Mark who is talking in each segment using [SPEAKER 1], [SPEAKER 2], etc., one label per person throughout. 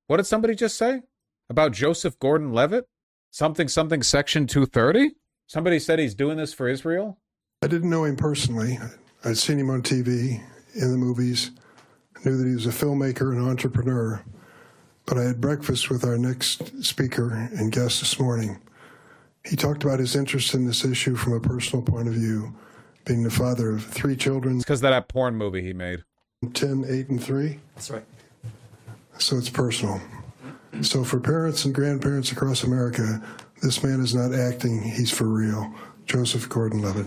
[SPEAKER 1] What did somebody just say about Joseph Gordon-Levitt? Something Section 230? Somebody said he's doing this for Israel?
[SPEAKER 2] I didn't know him personally. I'd seen him on TV, in the movies. I knew that he was a filmmaker and entrepreneur. But I had breakfast with our next speaker and guest this morning. He talked about his interest in this issue from a personal point of view, being the father of 3 children.
[SPEAKER 1] It's because of that porn movie he made.
[SPEAKER 2] 10, 8, and 3.
[SPEAKER 3] That's right.
[SPEAKER 2] So it's personal. So for parents and grandparents across America, this man is not acting, he's for real. Joseph Gordon-Levitt.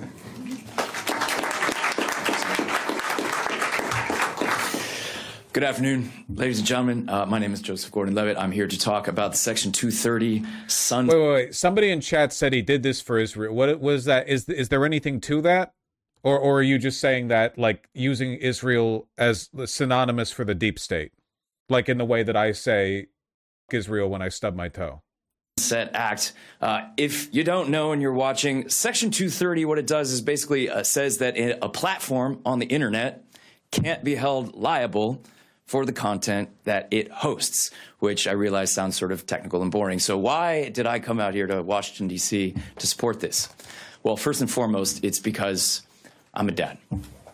[SPEAKER 3] Good afternoon, ladies and gentlemen. My name is Joseph Gordon-Levitt. I'm here to talk about the Section 230
[SPEAKER 1] Wait. Somebody in chat said he did this for Israel. What was that? Is there anything to that? Or are you just saying that, like, using Israel as synonymous for the deep state? Like in the way that I say Israel when I stub my toe.
[SPEAKER 3] Set Act. If you don't know and you're watching, Section 230, what it does is basically says that a platform on the internet can't be held liable for the content that it hosts, which I realize sounds sort of technical and boring. So why did I come out here to Washington, D.C. to support this? Well, first and foremost, it's because I'm a dad,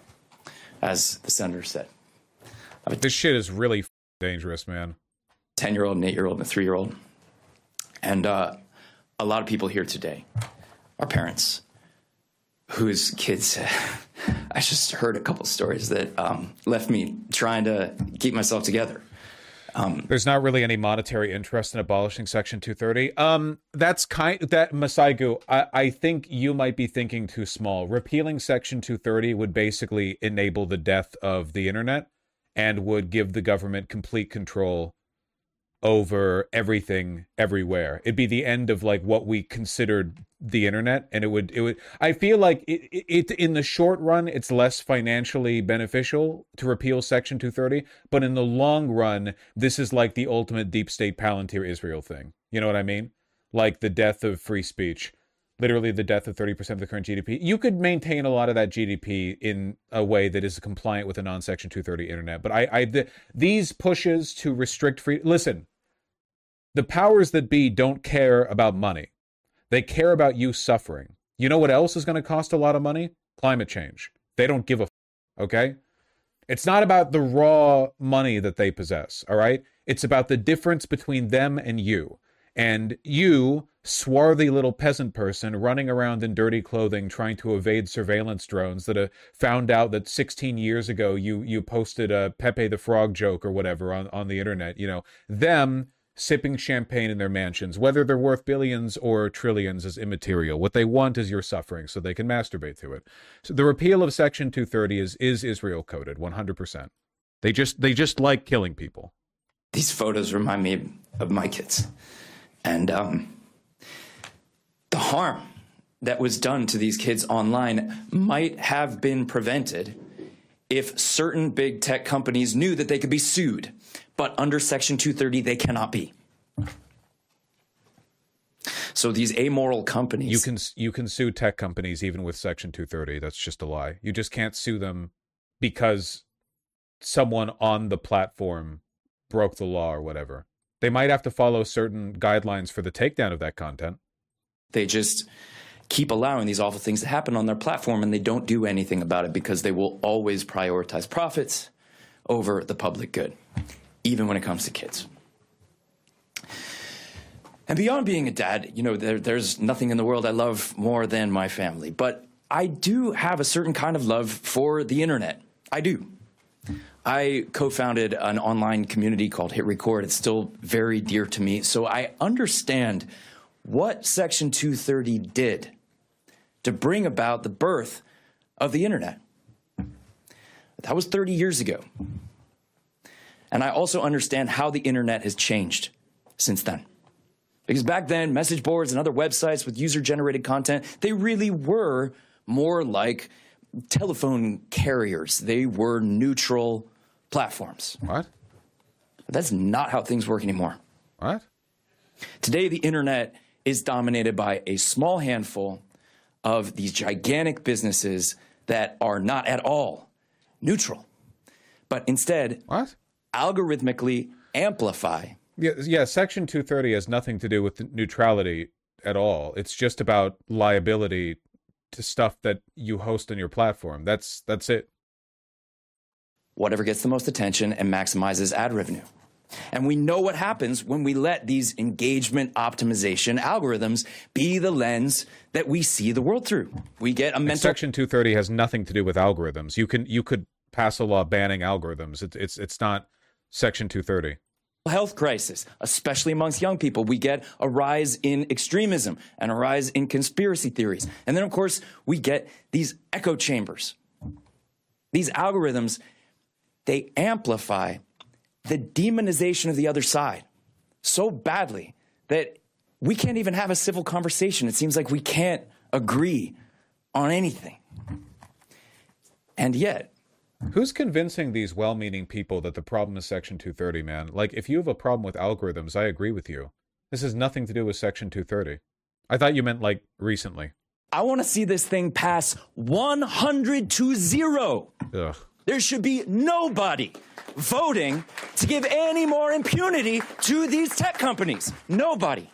[SPEAKER 3] as the senator said.
[SPEAKER 1] This shit is really dangerous, man.
[SPEAKER 3] 10-year-old, an 8-year-old, and a 3-year-old. And a lot of people here today are parents whose kids, I just heard a couple stories that left me trying to keep myself together.
[SPEAKER 1] There's not really any monetary interest in abolishing Section 230. Masaigu, I think you might be thinking too small. Repealing Section 230 would basically enable the death of the internet and would give the government complete control over everything everywhere. It'd be the end of like what we considered the internet, and it would I feel like it in the short run it's less financially beneficial to repeal Section 230, but in the long run this is like the ultimate deep state Palantir Israel thing. You know what I mean? Like the death of free speech, literally the death of 30% of the current GDP. You could maintain a lot of that GDP in a way that is compliant with a non-Section 230 internet. But these pushes to restrict free... Listen, the powers that be don't care about money. They care about you suffering. You know what else is going to cost a lot of money? Climate change. They don't give a okay? It's not about the raw money that they possess, all right? It's about the difference between them and you. And you, swarthy little peasant person running around in dirty clothing trying to evade surveillance drones that found out that 16 years ago you posted a Pepe the Frog joke or whatever on the internet, you know, them sipping champagne in their mansions, whether they're worth billions or trillions is immaterial. What they want is your suffering so they can masturbate to it. So the repeal of Section 230 is Israel coded, 100%. They just like killing people.
[SPEAKER 3] These photos remind me of my kids. And the harm that was done to these kids online might have been prevented if certain big tech companies knew that they could be sued. But under Section 230, they cannot be. So these amoral companies...
[SPEAKER 1] You can sue tech companies even with Section 230. That's just a lie. You just can't sue them because someone on the platform broke the law or whatever. They might have to follow certain guidelines for the takedown of that content.
[SPEAKER 3] They just keep allowing these awful things to happen on their platform, and they don't do anything about it because they will always prioritize profits over the public good, even when it comes to kids. And beyond being a dad, you know, there's nothing in the world I love more than my family. But I do have a certain kind of love for the internet. I do. I co-founded an online community called Hit Record. It's still very dear to me. So I understand what Section 230 did to bring about the birth of the internet. That was 30 years ago. And I also understand how the internet has changed since then. Because back then, message boards and other websites with user-generated content, they really were more like telephone carriers. They were neutral platforms.
[SPEAKER 1] What?
[SPEAKER 3] But that's not how things work anymore.
[SPEAKER 1] What?
[SPEAKER 3] Today, the internet is dominated by a small handful of these gigantic businesses that are not at all neutral, but instead
[SPEAKER 1] what?
[SPEAKER 3] Algorithmically amplify
[SPEAKER 1] Yeah, Section 230 has nothing to do with neutrality at all. It's just about liability to stuff that you host on your platform. That's it.
[SPEAKER 3] Whatever gets the most attention and maximizes ad revenue. And we know what happens when we let these engagement optimization algorithms be the lens that we see the world through. We get a mental...
[SPEAKER 1] Section 230 has nothing to do with algorithms. You could pass a law banning algorithms. It's not Section 230.
[SPEAKER 3] Health crisis, especially amongst young people. We get a rise in extremism and a rise in conspiracy theories. And then, of course, we get these echo chambers. These algorithms, they amplify the demonization of the other side so badly that we can't even have a civil conversation. It seems like we can't agree on anything. And yet,
[SPEAKER 1] who's convincing these well-meaning people that the problem is Section 230, man? Like, if you have a problem with algorithms, I agree with you. This has nothing to do with Section 230. I thought you meant, like, recently.
[SPEAKER 3] I want to see this thing pass 100-0.
[SPEAKER 1] Ugh.
[SPEAKER 3] There should be nobody voting to give any more impunity to these tech companies. Nobody.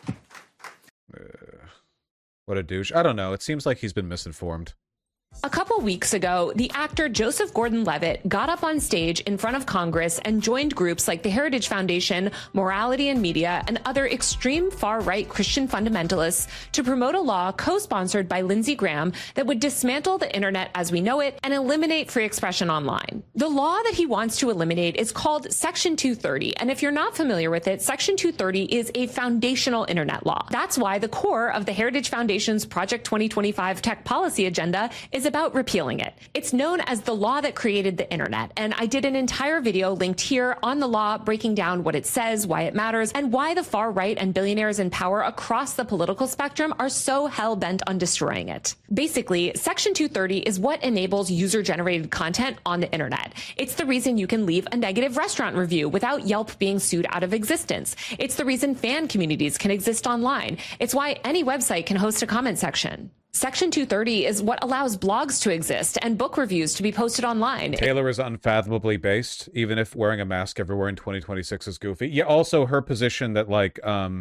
[SPEAKER 1] What a douche. I don't know. It seems like he's been misinformed.
[SPEAKER 4] A couple weeks ago, the actor Joseph Gordon-Levitt got up on stage in front of Congress and joined groups like the Heritage Foundation, Morality and Media, and other extreme far-right Christian fundamentalists to promote a law co-sponsored by Lindsey Graham that would dismantle the internet as we know it and eliminate free expression online. The law that he wants to eliminate is called Section 230, and if you're not familiar with it, Section 230 is a foundational internet law. That's why the core of the Heritage Foundation's Project 2025 tech policy agenda is about repealing it. It's known as the law that created the internet, and I did an entire video linked here on the law breaking down what it says, why it matters, and why the far right and billionaires in power across the political spectrum are so hell-bent on destroying it. Basically, Section 230 is what enables user-generated content on the internet. It's the reason you can leave a negative restaurant review without Yelp being sued out of existence. It's the reason fan communities can exist online. It's why any website can host a comment section. Section 230 is what allows blogs to exist and book reviews to be posted online.
[SPEAKER 1] Taylor is unfathomably based, even if wearing a mask everywhere in 2026 is goofy. Yeah, also her position that, like,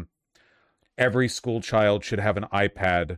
[SPEAKER 1] every school child should have an iPad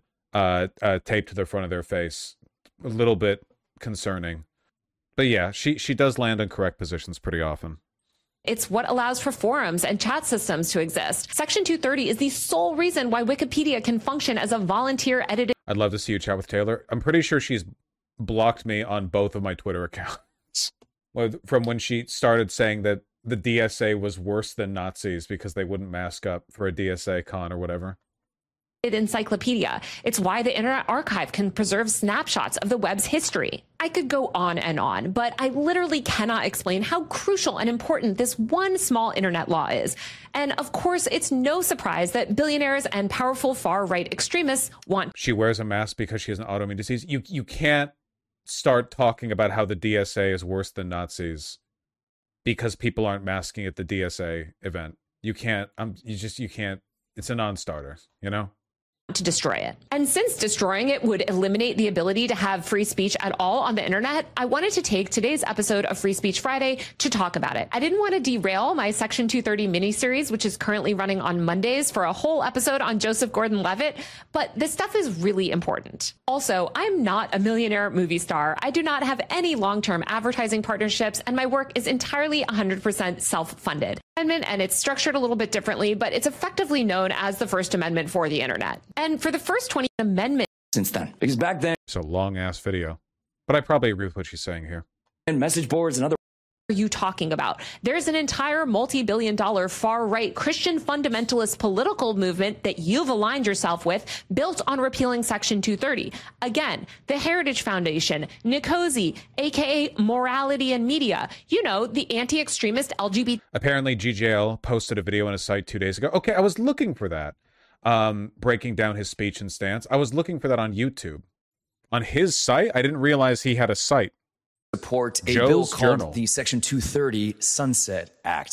[SPEAKER 1] taped to the front of their face. A little bit concerning. But yeah, she does land in correct positions pretty often.
[SPEAKER 4] It's what allows for forums and chat systems to exist. Section 230 is the sole reason why Wikipedia can function as a volunteer edited.
[SPEAKER 1] I'd love to see you chat with Taylor. I'm pretty sure she's blocked me on both of my Twitter accounts. From when she started saying that the DSA was worse than Nazis because they wouldn't mask up for a DSA con or whatever.
[SPEAKER 4] Encyclopedia. It's why the Internet Archive can preserve snapshots of the web's history. I could go on, but I literally cannot explain how crucial and important this one small internet law is. And of course, it's no surprise that billionaires and powerful far-right extremists want...
[SPEAKER 1] She wears a mask because she has an autoimmune disease. You can't start talking about how the DSA is worse than Nazis because people aren't masking at the DSA event. You can't. You can't. It's a non-starter, you know?
[SPEAKER 4] To destroy it. And since destroying it would eliminate the ability to have free speech at all on the internet, I wanted to take today's episode of Free Speech Friday to talk about it. I didn't want to derail my Section 230 miniseries, which is currently running on Mondays, for a whole episode on Joseph Gordon-Levitt, but this stuff is really important. Also, I'm not a millionaire movie star. I do not have any long-term advertising partnerships, and my work is entirely 100% self-funded. And it's structured a little bit differently, but it's effectively known as the First Amendment for the internet. And for the first 20 amendments
[SPEAKER 3] since then, because back then
[SPEAKER 1] it's a long ass video, but I probably agree with what she's saying here.
[SPEAKER 3] And message boards and other.
[SPEAKER 4] Are you talking about? There's an entire multi-billion-dollar far-right Christian fundamentalist political movement that you've aligned yourself with, built on repealing Section 230. Again, the Heritage Foundation, Nikosi, aka Morality and Media, you know, the anti-extremist LGBT.
[SPEAKER 1] Apparently, GJL posted a video on his site 2 days ago. Okay, I was looking for that, breaking down his speech and stance. I was looking for that on YouTube. On his site? I didn't realize he had a site.
[SPEAKER 5] Support a
[SPEAKER 1] Joe's
[SPEAKER 5] bill called
[SPEAKER 1] Journal.
[SPEAKER 5] the Section 230 Sunset Act.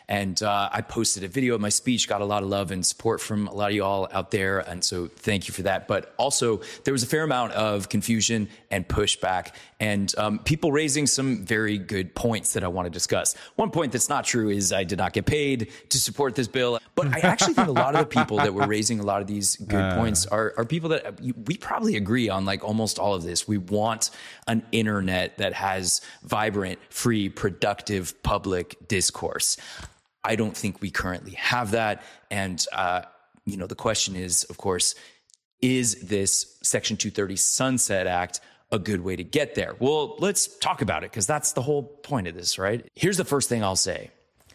[SPEAKER 3] And I posted a video of my speech, got a lot of love and support from a lot of y'all out there. And so thank you for that. But also there was a fair amount of confusion and pushback and people raising some very good points that I want to discuss. One point that's not true is I did not get paid to support this bill. But I actually think a lot of the people that were raising a lot of these good points are people that we probably agree on, like almost all of this. We want an internet that has vibrant, free, productive public discourse. I don't think we currently have that. And, the question is, of course, is this Section 230 Sunset Act a good way to get there? Well, let's talk about it because that's the whole point of this, right? Here's the first thing I'll say.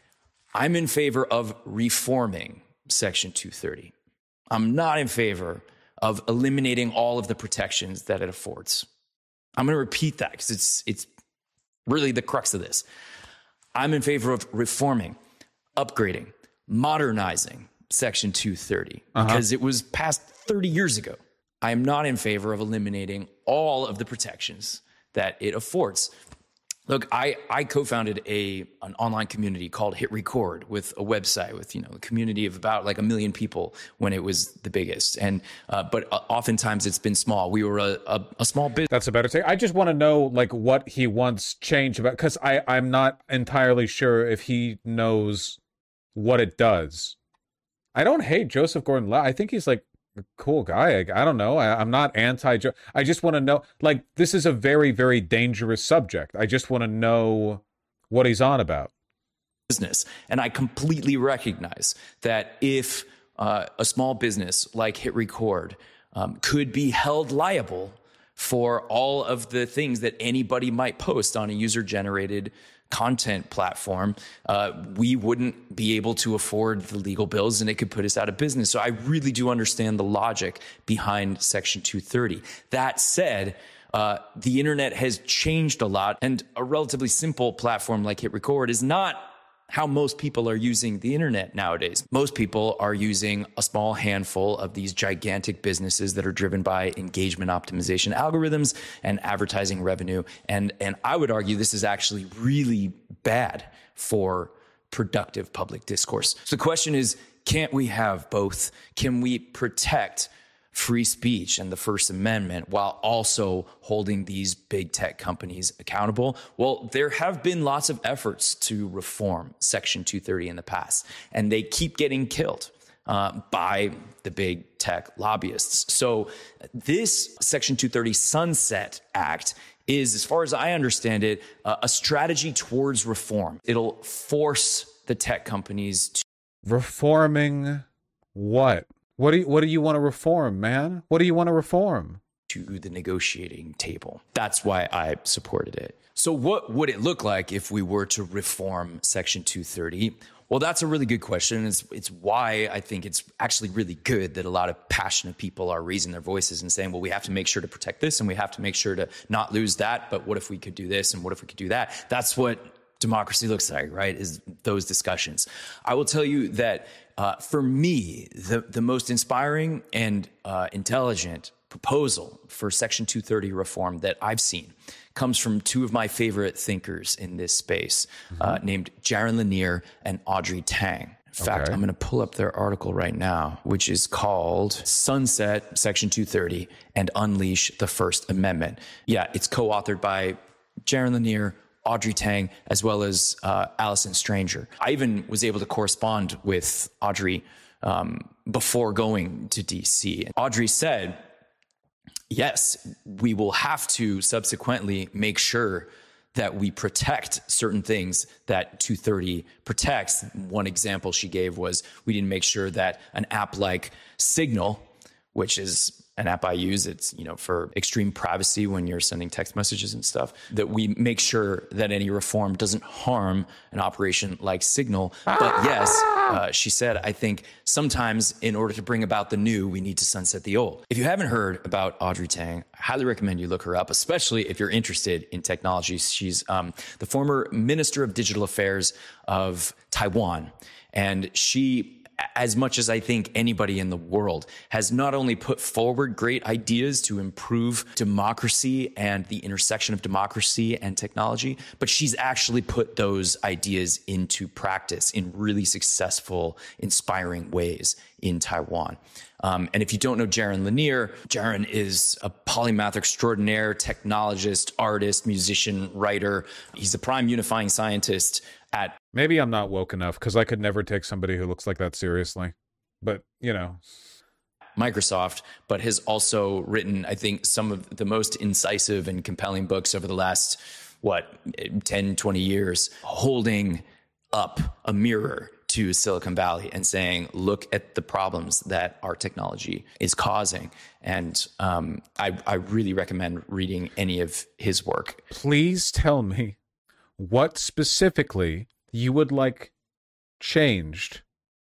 [SPEAKER 3] I'm in favor of reforming Section 230. I'm not in favor of eliminating all of the protections that it affords. I'm going to repeat that because it's really the crux of this. I'm in favor of reforming, upgrading, modernizing Section 230 because it was passed 30 years ago. I am not in favor of eliminating all of the protections that it affords. Look, I co-founded an online community called Hit Record with a website with, a community of about like 1 million people when it was the biggest. And, but oftentimes it's been small. We were a small business.
[SPEAKER 1] That's a better take. I just want to know like what he wants changed about, because I'm not entirely sure if he knows what it does. I don't hate Joseph Gordon-Levitt. I think he's like a cool guy. I don't know. I'm not anti-Joe. I just want to know, like, this is a very, very dangerous subject. I just want to know what he's on about.
[SPEAKER 3] Business. And I completely recognize that if a small business like Hit Record could be held liable for all of the things that anybody might post on a user-generated content platform, we wouldn't be able to afford the legal bills and it could put us out of business. So I really do understand the logic behind Section 230. That said, the internet has changed a lot, and a relatively simple platform like Hit Record is not how most people are using the internet nowadays. Most people are using a small handful of these gigantic businesses that are driven by engagement optimization algorithms and advertising revenue. And I would argue this is actually really bad for productive public discourse. So the question is, can't we have both? Can we protect free speech and the First Amendment while also holding these big tech companies accountable? Well, there have been lots of efforts to reform Section 230 in the past, and they keep getting killed by the big tech lobbyists. So this Section 230 Sunset Act is, as far as I understand it, a strategy towards reform. It'll force the tech companies to...
[SPEAKER 1] Reforming what? What do you want to reform, man? What do you want to reform?
[SPEAKER 3] To the negotiating table. That's why I supported it. So what would it look like if we were to reform Section 230? Well, that's a really good question. It's why I think it's actually really good that a lot of passionate people are raising their voices and saying, well, we have to make sure to protect this and we have to make sure to not lose that. But what if we could do this and what if we could do that? That's what democracy looks like, right? Is those discussions. I will tell you that for me, the most inspiring and intelligent proposal for Section 230 reform that I've seen comes from two of my favorite thinkers in this space, named Jaron Lanier and Audrey Tang. In fact, I'm going to pull up their article right now, which is called Sunset Section 230 and Unleash the First Amendment. Yeah, it's co-authored by Jaron Lanier, Audrey Tang, as well as Allison Stranger. I even was able to correspond with Audrey before going to DC. Audrey said, yes, we will have to subsequently make sure that we protect certain things that 230 protects. One example she gave was we didn't make sure that an app like Signal, which is an app I use, it's, for extreme privacy when you're sending text messages and stuff, that we make sure that any reform doesn't harm an operation like Signal. But yes, she said, I think sometimes in order to bring about the new, we need to sunset the old. If you haven't heard about Audrey Tang, I highly recommend you look her up, especially if you're interested in technology. She's the former Minister of Digital Affairs of Taiwan, and she as much as I think anybody in the world, has not only put forward great ideas to improve democracy and the intersection of democracy and technology, but she's actually put those ideas into practice in really successful, inspiring ways in Taiwan. And if you don't know Jaron Lanier, Jaron is a polymath extraordinaire, technologist, artist, musician, writer. He's the prime unifying scientist at...
[SPEAKER 1] Maybe I'm not woke enough, because I could never take somebody who looks like that seriously. But, you know.
[SPEAKER 3] Microsoft, but has also written, I think, some of the most incisive and compelling books over the last, 10, 20 years, holding up a mirror to Silicon Valley and saying, look at the problems that our technology is causing. And I really recommend reading any of his work.
[SPEAKER 1] Please tell me what specifically you would like changed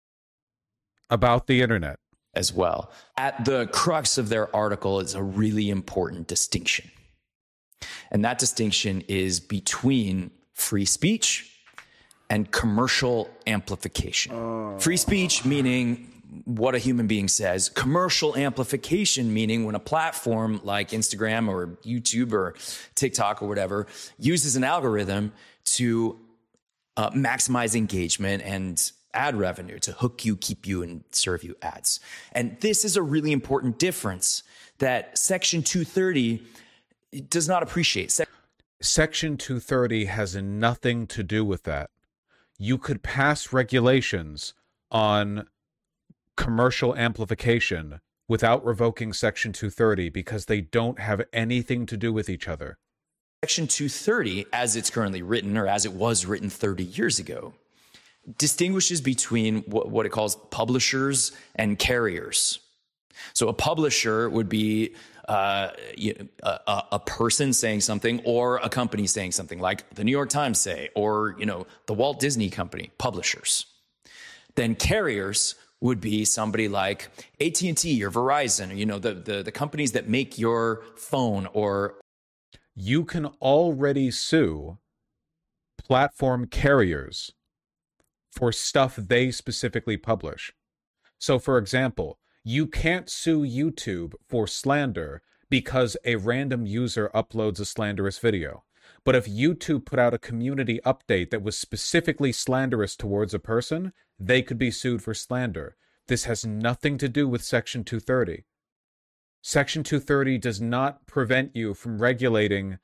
[SPEAKER 1] about the internet.
[SPEAKER 3] As well. At the crux of their article is a really important distinction. And that distinction is between free speech and commercial amplification. Free speech meaning what a human being says. Commercial amplification meaning when a platform like Instagram or YouTube or TikTok or whatever uses an algorithm to maximize engagement and ad revenue, to hook you, keep you, and serve you ads. And this is a really important difference that Section 230 does not appreciate.
[SPEAKER 1] Section 230 has nothing to do with that. You could pass regulations on commercial amplification without revoking Section 230 because they don't have anything to do with each other.
[SPEAKER 3] Section 230, as it's currently written, or as it was written 30 years ago, distinguishes between what it calls publishers and carriers. So a publisher would be a person saying something, or a company saying something, like the New York Times say, or the Walt Disney Company, publishers. Then carriers would be somebody like AT&T or Verizon, or, the companies that make your phone. Or
[SPEAKER 1] you can already sue platform carriers for stuff they specifically publish. So, for example, you can't sue YouTube for slander because a random user uploads a slanderous video. But if YouTube put out a community update that was specifically slanderous towards a person, they could be sued for slander. This has nothing to do with Section 230. Section 230 does not prevent you from regulating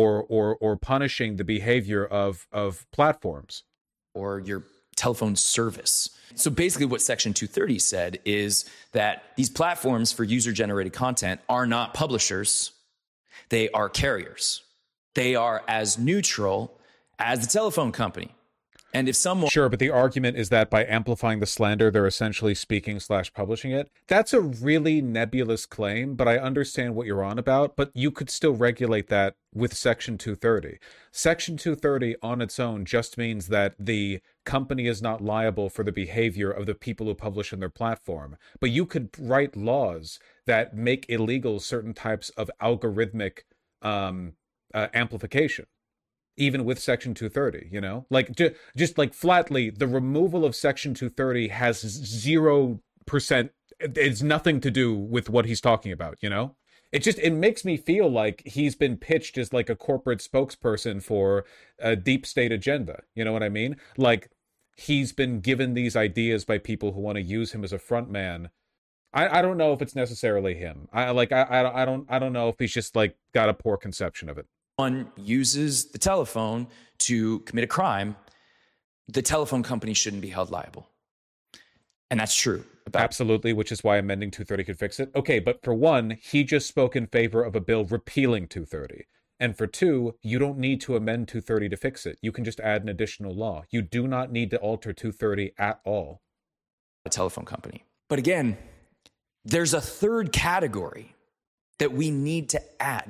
[SPEAKER 1] or punishing the behavior of platforms.
[SPEAKER 3] Or your telephone service. So basically what Section 230 said is that these platforms for user-generated content are not publishers. They are carriers. They are as neutral as the telephone company. And if someone...
[SPEAKER 1] Sure, but the argument is that by amplifying the slander, they're essentially speaking/publishing it. That's a really nebulous claim, but I understand what you're on about. But you could still regulate that with Section 230. Section 230 on its own just means that the company is not liable for the behavior of the people who publish on their platform. But you could write laws that make illegal certain types of algorithmic amplification. Even with Section 230, like just like flatly, the removal of Section 230 has 0%. It's nothing to do with what he's talking about, It makes me feel like he's been pitched as like a corporate spokesperson for a deep state agenda. You know what I mean? Like he's been given these ideas by people who want to use him as a front man. I don't know if it's necessarily him. I don't know if he's just like got a poor conception of it.
[SPEAKER 3] One uses the telephone to commit a crime, the telephone company shouldn't be held liable. And that's true.
[SPEAKER 1] Absolutely, which is why amending 230 could fix it. Okay, but for one, he just spoke in favor of a bill repealing 230. And for two, you don't need to amend 230 to fix it. You can just add an additional law. You do not need to alter 230 at all.
[SPEAKER 3] A telephone company. But again, there's a third category that we need to add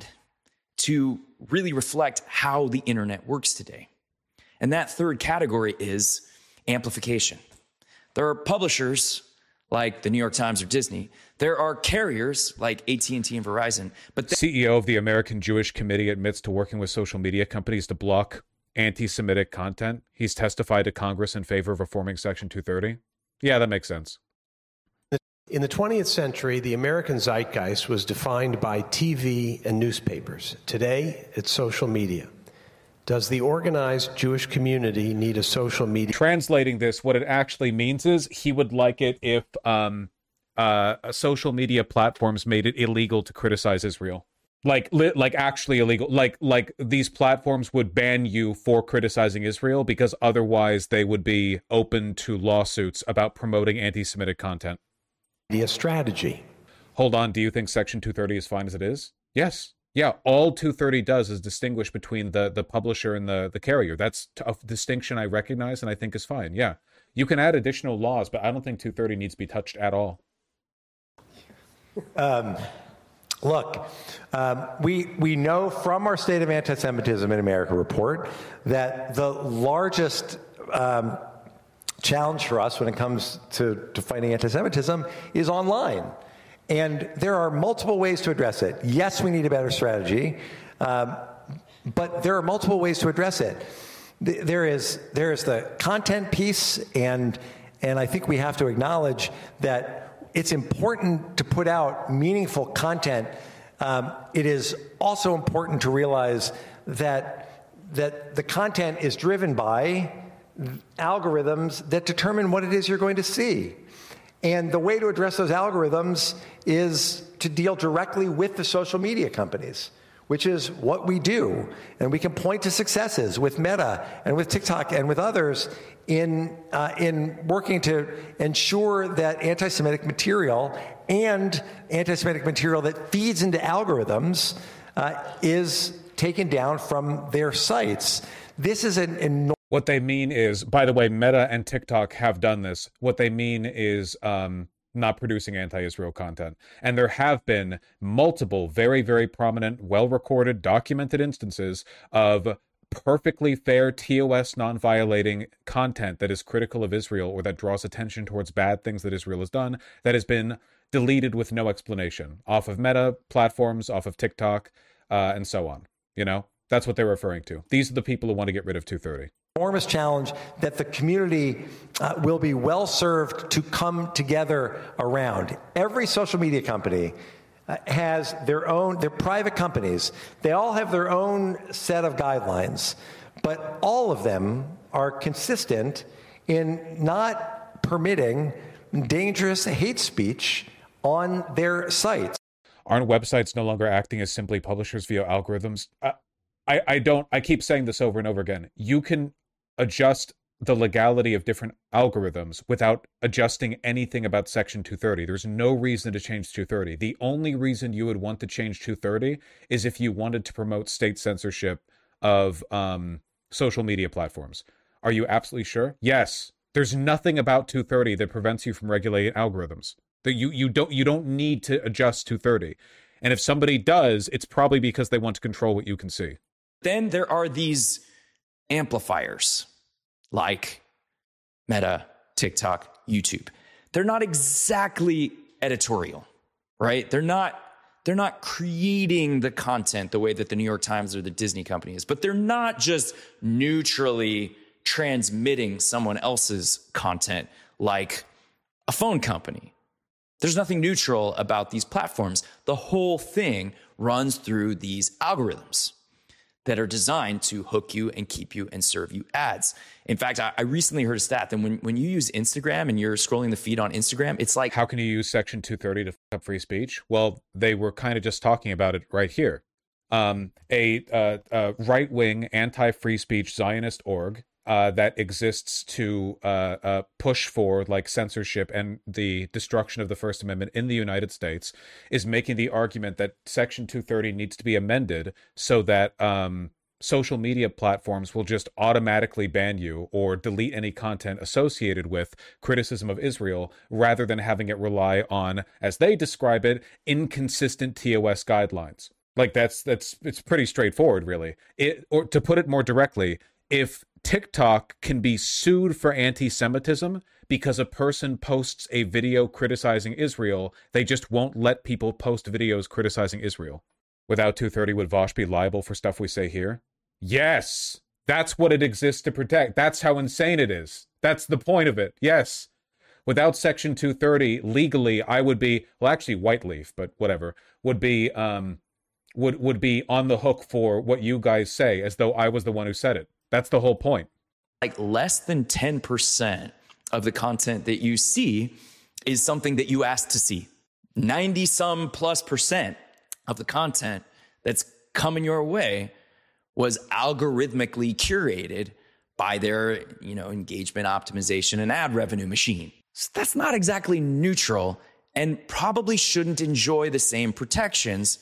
[SPEAKER 3] to really reflect how the internet works today. And that third category is amplification. There are publishers like the New York Times or Disney. There are carriers like AT&T and Verizon. But
[SPEAKER 1] CEO of the American Jewish Committee admits to working with social media companies to block anti-Semitic content. He's testified to Congress in favor of reforming Section 230. Yeah, that makes sense.
[SPEAKER 5] In the 20th century, the American zeitgeist was defined by TV and newspapers. Today, it's social media. Does the organized Jewish community need a social media?
[SPEAKER 1] Translating this, what it actually means is he would like it if social media platforms made it illegal to criticize Israel. Like actually illegal. Like these platforms would ban you for criticizing Israel because otherwise they would be open to lawsuits about promoting anti-Semitic content.
[SPEAKER 5] Media strategy.
[SPEAKER 1] Hold on, do you think Section 230 is fine as it is? Yes. Yeah, all 230 does is distinguish between the publisher and the carrier. That's a distinction I recognize and I think is fine. Yeah. You can add additional laws, but I don't think 230 needs to be touched at all.
[SPEAKER 6] Look, we know from our State of Anti-Semitism in America report that the largest challenge for us when it comes to fighting anti-Semitism is online. And there are multiple ways to address it. Yes, we need a better strategy, but there are multiple ways to address it. There is the content piece, and I think we have to acknowledge that it's important to put out meaningful content. It is also important to realize that the content is driven by algorithms that determine what it is you're going to see. And the way to address those algorithms is to deal directly with the social media companies, which is what we do. And we can point to successes with Meta and with TikTok and with others in working to ensure that anti-Semitic material and anti-Semitic material that feeds into algorithms is taken down from their sites. This is an enormous...
[SPEAKER 1] What they mean is, by the way, Meta and TikTok have done this. What they mean is not producing anti-Israel content. And there have been multiple very, very prominent, well-recorded, documented instances of perfectly fair TOS non-violating content that is critical of Israel or that draws attention towards bad things that Israel has done that has been deleted with no explanation off of Meta platforms, off of TikTok, and so on. You know, that's what they're referring to. These are the people who want to get rid of 230.
[SPEAKER 6] Enormous challenge that the community will be well served to come together around. Every social media company has their private companies. They all have their own set of guidelines, but all of them are consistent in not permitting dangerous hate speech on their sites.
[SPEAKER 1] Aren't websites no longer acting as simply publishers via algorithms? I keep saying this over and over again. You can adjust the legality of different algorithms without adjusting anything about Section 230. There's no reason to change 230. The only reason you would want to change 230 is if you wanted to promote state censorship of social media platforms. Are you absolutely sure? Yes. There's nothing about 230 that prevents you from regulating algorithms. That you don't need to adjust 230. And if somebody does, it's probably because they want to control what you can see.
[SPEAKER 3] Then there are these amplifiers like Meta, TikTok, YouTube. They're not exactly editorial, right? They're not creating the content the way that the New York Times or the Disney company is, but they're not just neutrally transmitting someone else's content like a phone company. There's nothing neutral about these platforms. The whole thing runs through these algorithms that are designed to hook you and keep you and serve you ads. In fact, I recently heard a stat that when you use Instagram and you're scrolling the feed on Instagram, it's like...
[SPEAKER 1] How can you use Section 230 to f up free speech? Well, they were kind of just talking about it right here. A right-wing anti-free speech Zionist org that exists to push for like censorship and the destruction of the First Amendment in the United States is making the argument that Section 230 needs to be amended so that social media platforms will just automatically ban you or delete any content associated with criticism of Israel rather than having it rely on, as they describe it, inconsistent TOS guidelines. Like it's pretty straightforward, really. Or to put it more directly, if TikTok can be sued for anti-Semitism because a person posts a video criticizing Israel, they just won't let people post videos criticizing Israel. Without 230, would Vosh be liable for stuff we say here? Yes! That's what it exists to protect. That's how insane it is. That's the point of it. Yes. Without Section 230, legally, I would be, well, actually, White Leaf, but whatever, would be would be on the hook for what you guys say, as though I was the one who said it. That's the whole point.
[SPEAKER 3] Like less than 10% of the content that you see is something that you asked to see. 90 some plus percent of the content that's coming your way was algorithmically curated by their, engagement optimization and ad revenue machine. So that's not exactly neutral and probably shouldn't enjoy the same protections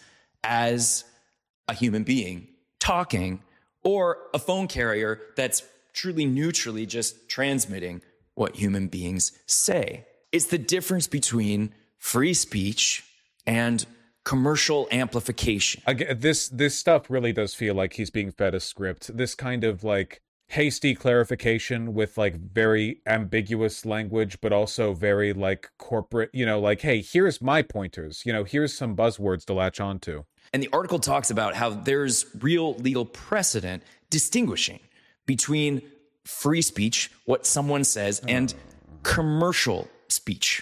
[SPEAKER 3] as a human being talking or a phone carrier that's truly neutrally just transmitting what human beings say. It's the difference between free speech and commercial amplification.
[SPEAKER 1] Again, this stuff really does feel like he's being fed a script. This kind of like hasty clarification with like very ambiguous language, but also very like corporate, like, hey, here's my pointers, here's some buzzwords to latch onto.
[SPEAKER 3] And the article talks about how there's real legal precedent distinguishing between free speech, what someone says, and commercial speech.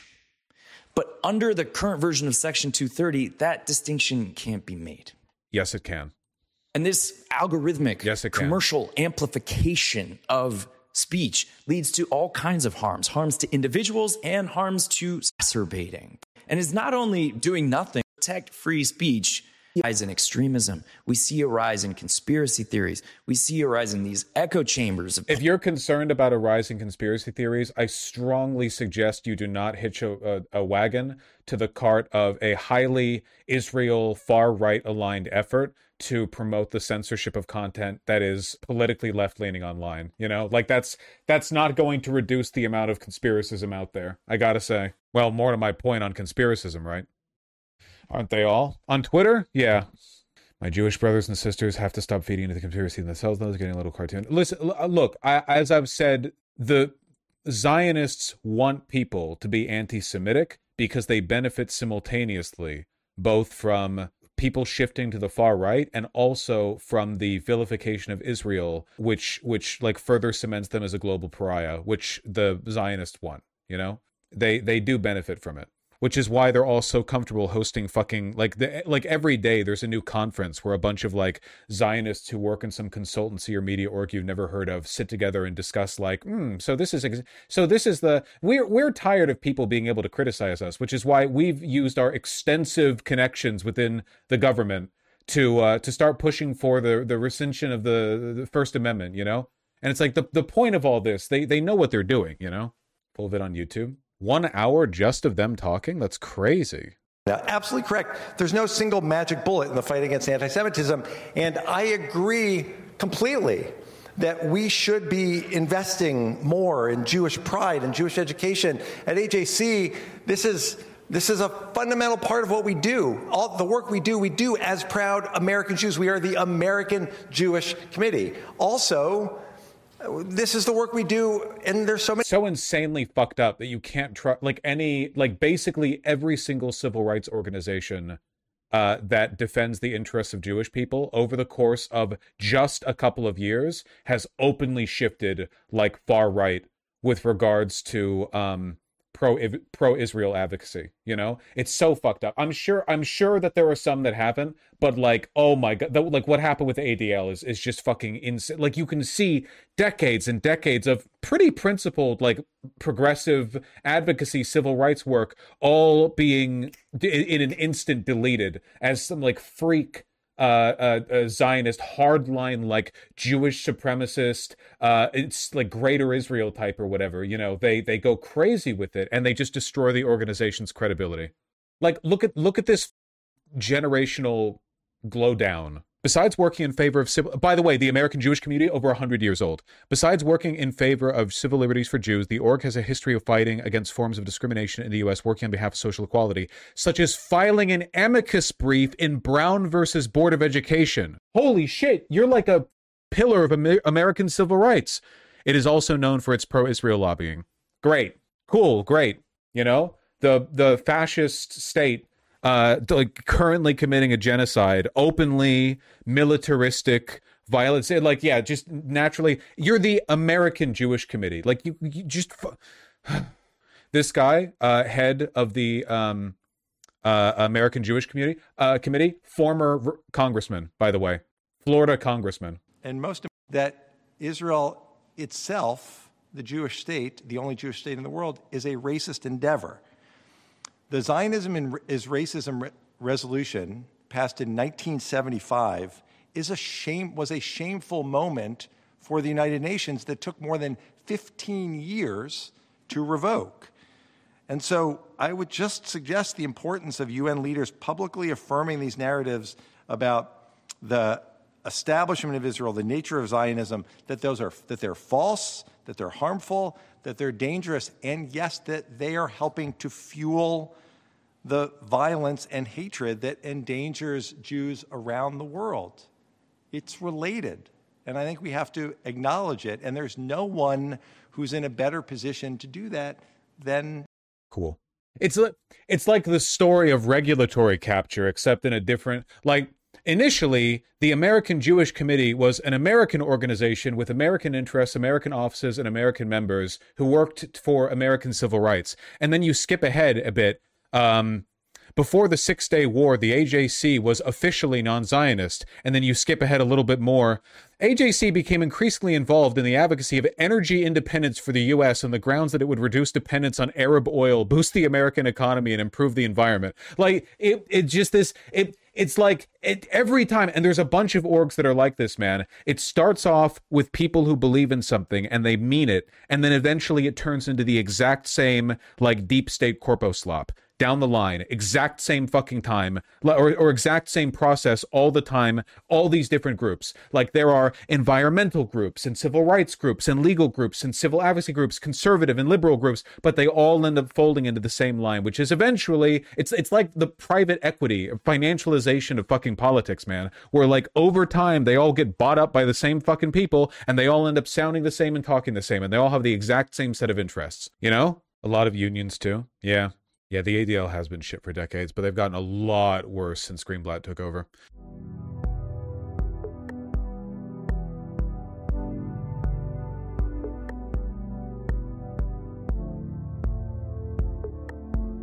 [SPEAKER 3] But under the current version of Section 230, that distinction can't be made.
[SPEAKER 1] Yes, it can.
[SPEAKER 3] And this algorithmic commercial amplification of speech leads to all kinds of harms to individuals and harms to exacerbating. And is not only doing nothing to protect free speech, rise in extremism. We see a rise in conspiracy theories. We see a rise in these echo chambers.
[SPEAKER 1] If you're concerned about a rise in conspiracy theories, I strongly suggest you do not hitch a wagon to the cart of a highly Israel far-right aligned effort to promote the censorship of content that is politically left-leaning online. Like that's not going to reduce the amount of conspiracism out there, I gotta say. Well, more to my point on conspiracism, right? Aren't they all? On Twitter? Yeah. My Jewish brothers and sisters have to stop feeding into the conspiracy themselves. Those getting a little cartoon. Listen, look, as I've said, the Zionists want people to be anti-Semitic because they benefit simultaneously both from people shifting to the far right and also from the vilification of Israel, which like further cements them as a global pariah, which the Zionists want, They do benefit from it. Which is why they're all so comfortable hosting fucking like every day there's a new conference where a bunch of like Zionists who work in some consultancy or media org you've never heard of sit together and discuss like, we're tired of people being able to criticize us, which is why we've used our extensive connections within the government to start pushing for the rescission of the First Amendment, And it's like the point of all this, they know what they're doing, Full of it on YouTube. 1 hour just of them talking? That's crazy.
[SPEAKER 6] Yeah, absolutely correct. There's no single magic bullet in the fight against anti-Semitism. And I agree completely that we should be investing more in Jewish pride and Jewish education. At AJC, this is a fundamental part of what we do. All the work we do as proud American Jews. We are the American Jewish Committee. Also, this is the work we do, and there's
[SPEAKER 1] so insanely fucked up that you can't trust basically every single civil rights organization that defends the interests of Jewish people over the course of just a couple of years has openly shifted like far right with regards to pro-Israel advocacy. It's so fucked up. I'm sure that there are some that haven't, but like, oh my god, like what happened with the ADL is just fucking insane. Like you can see decades and decades of pretty principled, like progressive advocacy, civil rights work, all being in an instant deleted as some like freak a Zionist hardline, like Jewish supremacist, it's like Greater Israel type or whatever. They go crazy with it and they just destroy the organization's credibility. Like look at this generational glow down. Besides working in favor of civil, by the way, the American Jewish community, over 100 years old. Besides working in favor of civil liberties for Jews, the org has a history of fighting against forms of discrimination in the U.S., working on behalf of social equality, such as filing an amicus brief in Brown versus Board of Education. Holy shit, you're like a pillar of American civil rights. It is also known for its pro-Israel lobbying. Great. Cool. Great. The fascist state like currently committing a genocide, openly militaristic violence, like, yeah, just naturally, you're the American Jewish Committee. Like you just, This guy, head of the American Jewish Committee, former congressman, by the way, Florida congressman.
[SPEAKER 6] And most that Israel itself, the Jewish state, the only Jewish state in the world, is a racist endeavor. The Zionism is Racism resolution passed in 1975 was a shameful moment for the United Nations that took more than 15 years to revoke. And so I would just suggest the importance of UN leaders publicly affirming these narratives about the establishment of Israel, the nature of Zionism, that they're false, that they're harmful, that they're dangerous, and yes, that they are helping to fuel the violence and hatred that endangers Jews around the world. It's related, and I think we have to acknowledge it, and there's no one who's in a better position to do that than...
[SPEAKER 1] Cool. It's like the story of regulatory capture, except in a different... Initially, the American Jewish Committee was an American organization with American interests, American offices, and American members who worked for American civil rights. And then you skip ahead a bit. Before the Six-Day War, the AJC was officially non-Zionist. And then you skip ahead a little bit more. AJC became increasingly involved in the advocacy of energy independence for the U.S. on the grounds that it would reduce dependence on Arab oil, boost the American economy, and improve the environment. It's like every time, and there's a bunch of orgs that are like this, man. It starts off with people who believe in something and they mean it, and then eventually it turns into the exact same, deep state corpo slop. Down the line, exact same fucking time, or exact same process all the time, all these different groups. There are environmental groups and civil rights groups and legal groups and civil advocacy groups, conservative and liberal groups, but they all end up folding into the same line, which is eventually, it's like the private equity, financialization of fucking politics, man, where over time, they all get bought up by the same fucking people, and they all end up sounding the same and talking the same, and they all have the exact same set of interests, you know? A lot of unions too, yeah. Yeah, the ADL has been shit for decades, but they've gotten a lot worse since Greenblatt took over.